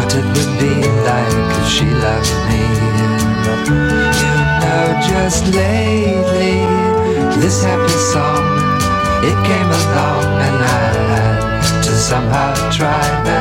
what it would be like if she loved me. You know, just lately, this happy song, it came along and I had to somehow try.